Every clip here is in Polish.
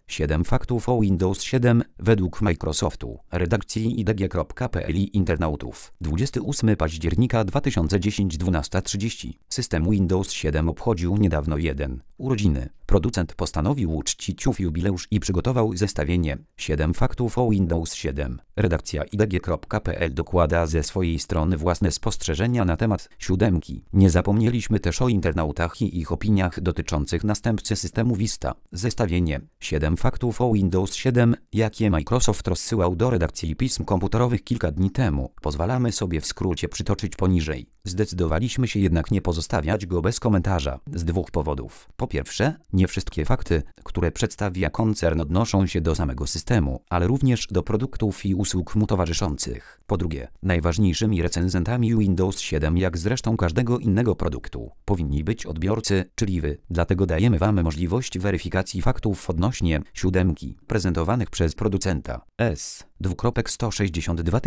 7 faktów o Windows 7 według Microsoftu. Redakcji idg.pl i internautów. 28 października 2010 12:30. System Windows 7 obchodził niedawno urodziny. Producent postanowił uczcić ów jubileusz i przygotował zestawienie 7 faktów o Windows 7. Redakcja idg.pl dokłada ze swojej strony własne spostrzeżenia na temat 7. Nie zapomnieliśmy też o internautach i ich opiniach dotyczących następcy systemu Vista. Zestawienie 7 faktów o Windows 7, jakie Microsoft rozsyłał do redakcji pism komputerowych kilka dni temu, pozwalamy sobie w skrócie przytoczyć poniżej. Zdecydowaliśmy się jednak nie pozostawiać go bez komentarza z dwóch powodów. Po pierwsze, nie wszystkie fakty, które przedstawia koncern, odnoszą się do samego systemu, ale również do produktów i usług mu towarzyszących. Po drugie, najważniejszymi recenzentami Windows 7, jak zresztą każdego innego produktu, powinni być odbiorcy, czyli wy. Dlatego dajemy wam możliwość weryfikacji faktów odnośnie 7 prezentowanych przez producenta. 162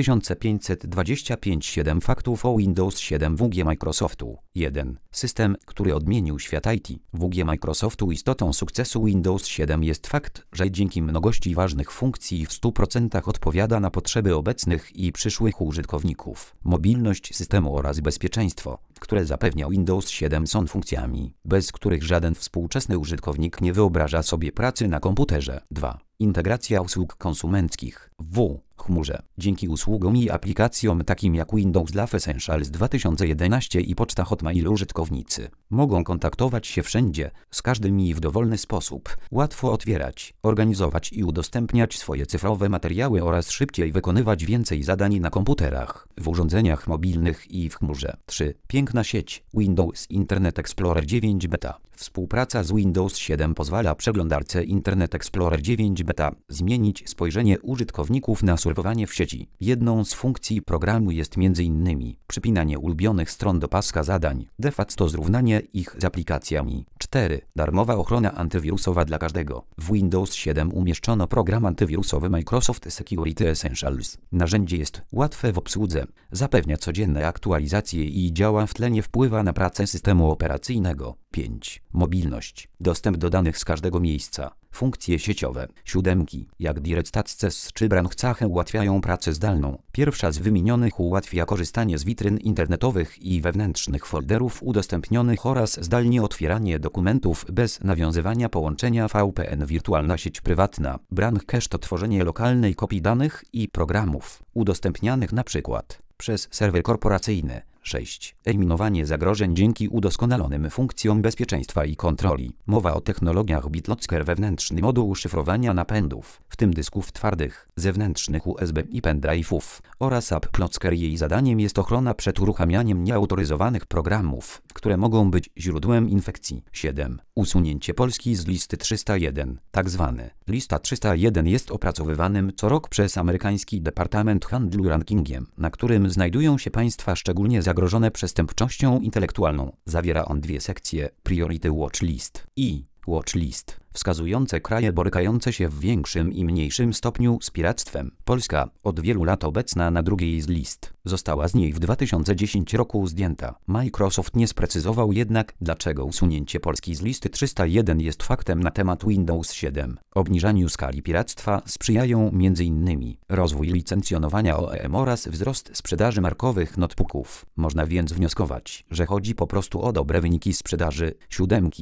525 7 faktów o Windows 7 WG Microsoftu. 1. System, który odmienił świat IT. WG Microsoftu. Istotą sukcesu Windows 7 jest fakt, że dzięki mnogości ważnych funkcji w 100% odpowiada na potrzeby obecnych i przyszłych użytkowników. Mobilność systemu oraz bezpieczeństwo, które zapewnia Windows 7, są funkcjami, bez których żaden współczesny użytkownik nie wyobraża sobie pracy na komputerze. 2. Integracja usług konsumenckich w chmurze. Dzięki usługom i aplikacjom takim jak Windows Live Essentials 2011 i Poczta Hotmail użytkownicy mogą kontaktować się wszędzie, z każdym i w dowolny sposób, łatwo otwierać, organizować i udostępniać swoje cyfrowe materiały oraz szybciej wykonywać więcej zadań na komputerach, w urządzeniach mobilnych i w chmurze. 3. Piękna sieć. Windows Internet Explorer 9 Beta. Współpraca z Windows 7 pozwala przeglądarce Internet Explorer 9 Beta zmienić spojrzenie użytkowników na surfowanie w sieci. Jedną z funkcji programu jest m.in. przypinanie ulubionych stron do paska zadań, de facto zrównanie ich z aplikacjami. 4. Darmowa ochrona antywirusowa dla każdego. W Windows 7 umieszczono program antywirusowy Microsoft Security Essentials. Narzędzie jest łatwe w obsłudze, zapewnia codzienne aktualizacje i działa w tle, nie wpływa na pracę systemu operacyjnego. 5. Mobilność. Dostęp do danych z każdego miejsca. Funkcje sieciowe. 7, jak Direct Access czy Branchcache, ułatwiają pracę zdalną. Pierwsza z wymienionych ułatwia korzystanie z witryn internetowych i wewnętrznych folderów udostępnionych oraz zdalnie otwieranie dokumentów bez nawiązywania połączenia VPN. Wirtualna sieć prywatna. Branchcache to tworzenie lokalnej kopii danych i programów udostępnianych np. przez serwer korporacyjny. 6. Eliminowanie zagrożeń dzięki udoskonalonym funkcjom bezpieczeństwa i kontroli. Mowa o technologiach BitLocker, wewnętrzny moduł szyfrowania napędów, w tym dysków twardych, zewnętrznych USB i pendrive'ów, oraz AppLocker. Jej zadaniem jest ochrona przed uruchamianiem nieautoryzowanych programów, które mogą być źródłem infekcji. 7. Usunięcie Polski z listy 301. Tak zwany lista 301 jest opracowywanym co rok przez amerykański Departament Handlu rankingiem, na którym znajdują się państwa szczególnie zagrożone przestępczością intelektualną. Zawiera on dwie sekcje: Priority Watch List i Watch List, wskazujące kraje borykające się w większym i mniejszym stopniu z piractwem. Polska, od wielu lat obecna na drugiej z list, została z niej w 2010 roku zdjęta. Microsoft nie sprecyzował jednak, dlaczego usunięcie Polski z listy 301 jest faktem na temat Windows 7. Obniżaniu skali piractwa sprzyjają m.in. rozwój licencjonowania OEM oraz wzrost sprzedaży markowych notebooków. Można więc wnioskować, że chodzi po prostu o dobre wyniki sprzedaży 7.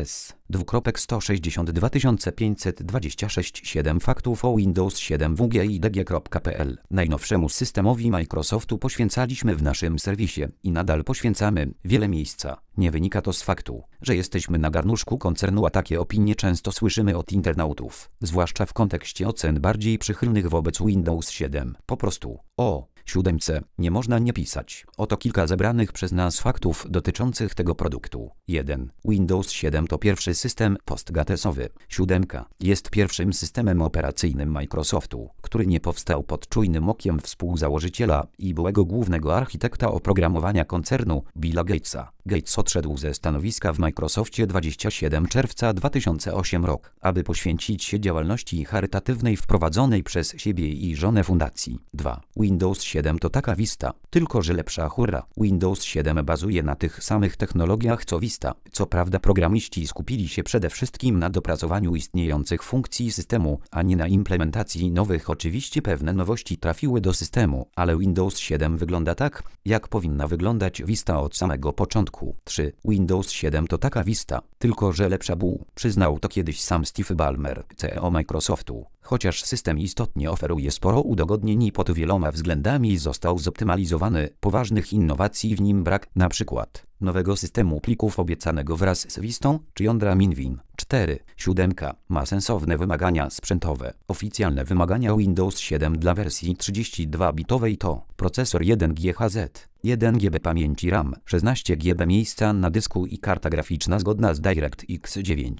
162 526 7 faktów o Windows 7 wgidg.pl. Najnowszemu systemowi Microsoftu poświęcaliśmy w naszym serwisie i nadal poświęcamy wiele miejsca. Nie wynika to z faktu, że jesteśmy na garnuszku koncernu, a takie opinie często słyszymy od internautów, zwłaszcza w kontekście ocen bardziej przychylnych wobec Windows 7. Po prostu o 7 nie można nie pisać. Oto kilka zebranych przez nas faktów dotyczących tego produktu. 1. Windows 7 to pierwszy system postgatesowy. 7 jest pierwszym systemem operacyjnym Microsoftu, który nie powstał pod czujnym okiem współzałożyciela i byłego głównego architekta oprogramowania koncernu Billa Gatesa. Gates odszedł ze stanowiska w Microsoftie 27 czerwca 2008 rok, aby poświęcić się działalności charytatywnej wprowadzonej przez siebie i żonę fundacji. 2. Windows 7 to taka Vista, tylko że lepsza hurra. Windows 7 bazuje na tych samych technologiach co Vista. Co prawda programiści skupili się przede wszystkim na dopracowaniu istniejących funkcji systemu, a nie na implementacji nowych. Oczywiście pewne nowości trafiły do systemu, ale Windows 7 wygląda tak, jak powinna wyglądać Vista od samego początku. 3. Windows 7 to taka Vista, tylko że lepsza przyznał to kiedyś sam Steve Ballmer, CEO Microsoftu. Chociaż system istotnie oferuje sporo udogodnień pod wieloma względami został zoptymalizowany, poważnych innowacji w nim brak, na przykład nowego systemu plików obiecanego wraz z Vistą czy jądra Minwin. 4. 7 ma sensowne wymagania sprzętowe. Oficjalne wymagania Windows 7 dla wersji 32-bitowej to procesor 1 GHz, 1 GB pamięci RAM, 16 GB miejsca na dysku i karta graficzna zgodna z DirectX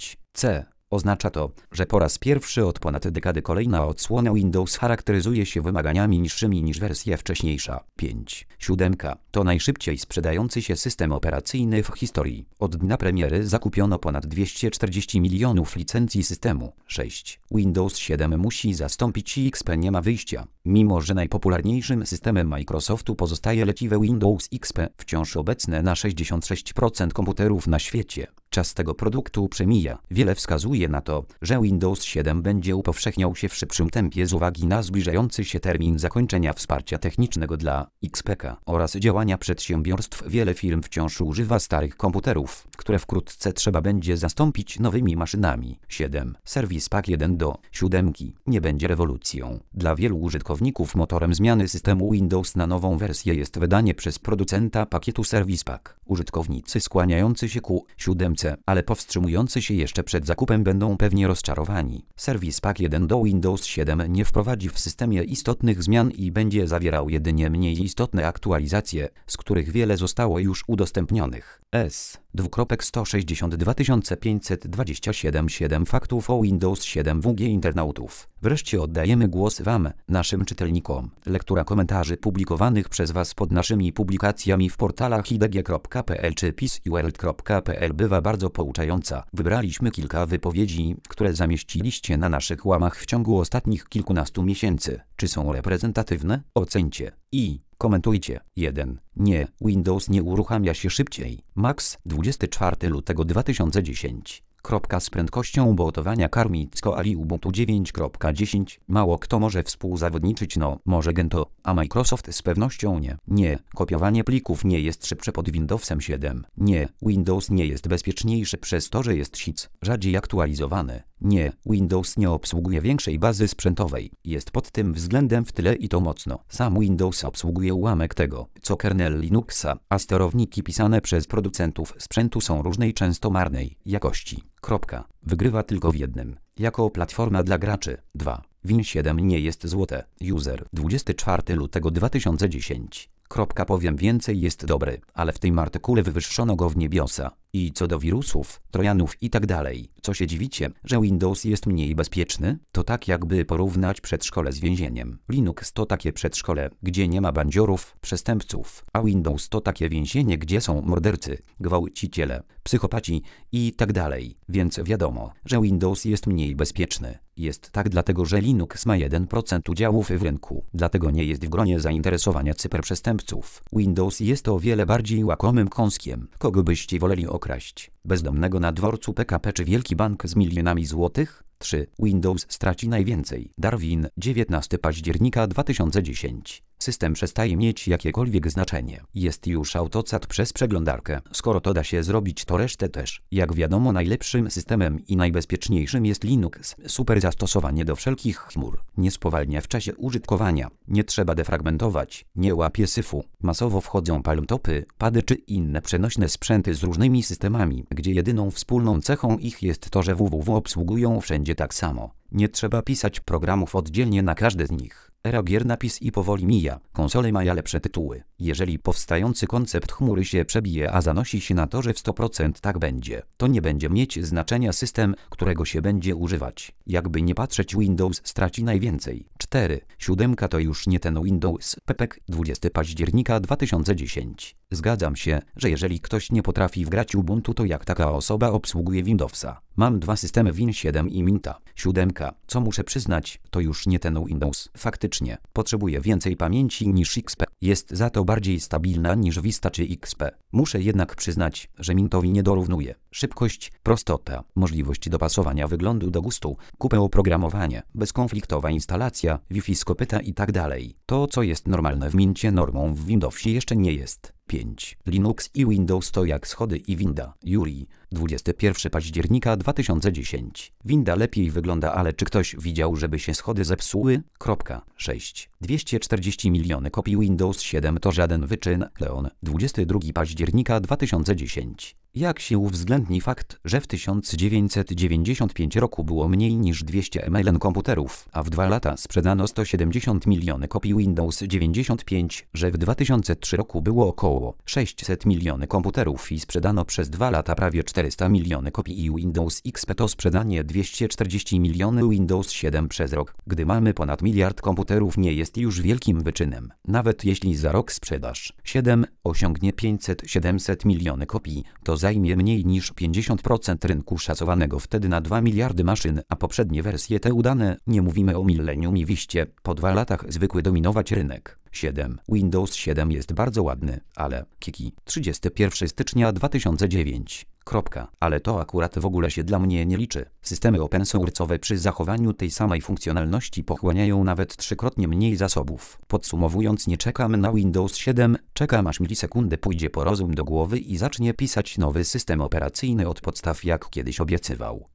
9. Oznacza to, że po raz pierwszy od ponad dekady kolejna odsłona Windows charakteryzuje się wymaganiami niższymi niż wersja wcześniejsza. 5. 7 to najszybciej sprzedający się system operacyjny w historii. Od dnia premiery zakupiono ponad 240 milionów licencji systemu. 6. Windows 7 musi zastąpić XP, nie ma wyjścia. Mimo że najpopularniejszym systemem Microsoftu pozostaje leciwe Windows XP, wciąż obecne na 66% komputerów na świecie. Czas tego produktu przemija. Wiele wskazuje na to, że Windows 7 będzie upowszechniał się w szybszym tempie z uwagi na zbliżający się termin zakończenia wsparcia technicznego dla XPK oraz działania przedsiębiorstw. Wiele firm wciąż używa starych komputerów, które wkrótce trzeba będzie zastąpić nowymi maszynami. 7. Service Pack 1 do 7 nie będzie rewolucją. Dla wielu użytkowników motorem zmiany systemu Windows na nową wersję jest wydanie przez producenta pakietu Service Pack. Użytkownicy skłaniający się ku 7, ale powstrzymujący się jeszcze przed zakupem będą pewnie rozczarowani. Service Pack 1 do Windows 7 nie wprowadzi w systemie istotnych zmian i będzie zawierał jedynie mniej istotne aktualizacje, z których wiele zostało już udostępnionych. S. 527 7 faktów o Windows 7 WG internautów. Wreszcie oddajemy głos Wam, naszym czytelnikom. Lektura komentarzy publikowanych przez Was pod naszymi publikacjami w portalach idg.pl czy peaceworld.pl bywa bardzo pouczająca. Wybraliśmy kilka wypowiedzi, które zamieściliście na naszych łamach w ciągu ostatnich kilkunastu miesięcy. Czy są reprezentatywne? Oceńcie i komentujcie. 1. Nie, Windows nie uruchamia się szybciej. Max, 24 lutego 2010. Z prędkością bootowania Karmicko Ali Ubuntu 9.10 mało kto może współzawodniczyć, może Gentoo, a Microsoft z pewnością nie. Nie, kopiowanie plików nie jest szybsze pod Windowsem 7. Nie, Windows nie jest bezpieczniejszy przez to, że jest rzadziej aktualizowany. Nie, Windows nie obsługuje większej bazy sprzętowej. Jest pod tym względem w tyle i to mocno. Sam Windows obsługuje ułamek tego, co kernel Linuxa, a sterowniki pisane przez producentów sprzętu są różnej, często marnej jakości. Wygrywa tylko w jednym. Jako platforma dla graczy. 2. Win 7 nie jest złote. User. 24 lutego 2010. Powiem więcej, jest dobry, ale w tym artykule wywyższono go w niebiosa. I co do wirusów, trojanów i tak dalej, co się dziwicie, że Windows jest mniej bezpieczny? To tak jakby porównać przedszkole z więzieniem. Linux to takie przedszkole, gdzie nie ma bandziorów, przestępców, a Windows to takie więzienie, gdzie są mordercy, gwałciciele, psychopaci i tak dalej. Więc wiadomo, że Windows jest mniej bezpieczny. Jest tak dlatego, że Linux ma 1% udziałów w rynku, dlatego nie jest w gronie zainteresowania cyberprzestępców. Windows jest o wiele bardziej łakomym kąskiem. Kogo byście woleli okraść? Bezdomnego na dworcu PKP czy wielki bank z milionami złotych? 3. Windows straci najwięcej. Darwin, 19 października 2010. System przestaje mieć jakiekolwiek znaczenie. Jest już AutoCAD przez przeglądarkę. Skoro to da się zrobić, to resztę też. Jak wiadomo, najlepszym systemem i najbezpieczniejszym jest Linux. Super zastosowanie do wszelkich chmur. Nie spowalnia w czasie użytkowania. Nie trzeba defragmentować. Nie łapie syfu. Masowo wchodzą palmtopy, pady czy inne przenośne sprzęty z różnymi systemami, gdzie jedyną wspólną cechą ich jest to, że www obsługują wszędzie tak samo. Nie trzeba pisać programów oddzielnie na każde z nich. Era gier napis i powoli mija. Konsole mają lepsze tytuły. Jeżeli powstający koncept chmury się przebije, a zanosi się na to, że w 100% tak będzie, to nie będzie mieć znaczenia system, którego się będzie używać. Jakby nie patrzeć, Windows straci najwięcej. 4.7 to już nie ten Windows. Pepek, 20 października 2010. Zgadzam się, że jeżeli ktoś nie potrafi wgrać Ubuntu, to jak taka osoba obsługuje Windowsa? Mam dwa systemy Win 7 i Minta. 7, co muszę przyznać, to już nie ten Windows. Faktycznie, potrzebuje więcej pamięci niż XP. Jest za to bardziej stabilna niż Vista czy XP. Muszę jednak przyznać, że Mintowi nie dorównuje. Szybkość, prostota, możliwość dopasowania wyglądu do gustu, kupę oprogramowanie, bezkonfliktowa instalacja, Wi-Fi z kopyta i tak dalej. To, co jest normalne w Mincie, normą w Windowsie jeszcze nie jest. 5. Linux i Windows to jak schody i winda. Yuri, 21 października 2010. Winda lepiej wygląda, ale czy ktoś widział, żeby się schody zepsuły? 6. 240 miliony kopii Windows 7 to żaden wyczyn. Leon, 22 października 2010. Jak się uwzględni fakt, że w 1995 roku było mniej niż 200 mln komputerów, a w 2 lata sprzedano 170 miliony kopii Windows 95, że w 2003 roku było około 600 miliony komputerów i sprzedano przez 2 lata prawie 400 miliony kopii i Windows XP to sprzedanie 240 miliony Windows 7 przez rok, gdy mamy ponad miliard komputerów, nie jest już wielkim wyczynem. Nawet jeśli za rok sprzedaż 7 osiągnie 500-700 miliony kopii, to zajmie mniej niż 50% rynku szacowanego wtedy na 2 miliardy maszyn, a poprzednie wersje te udane, nie mówimy o Millennium i Viście, po 2 latach zwykły dominować rynek. 7. Windows 7 jest bardzo ładny, ale Kiki, 31 stycznia 2009. Ale to akurat w ogóle się dla mnie nie liczy. Systemy open source'owe przy zachowaniu tej samej funkcjonalności pochłaniają nawet 3-krotnie mniej zasobów. Podsumowując, nie czekam na Windows 7, czekam aż milisekundę pójdzie po rozum do głowy i zacznie pisać nowy system operacyjny od podstaw, jak kiedyś obiecywał.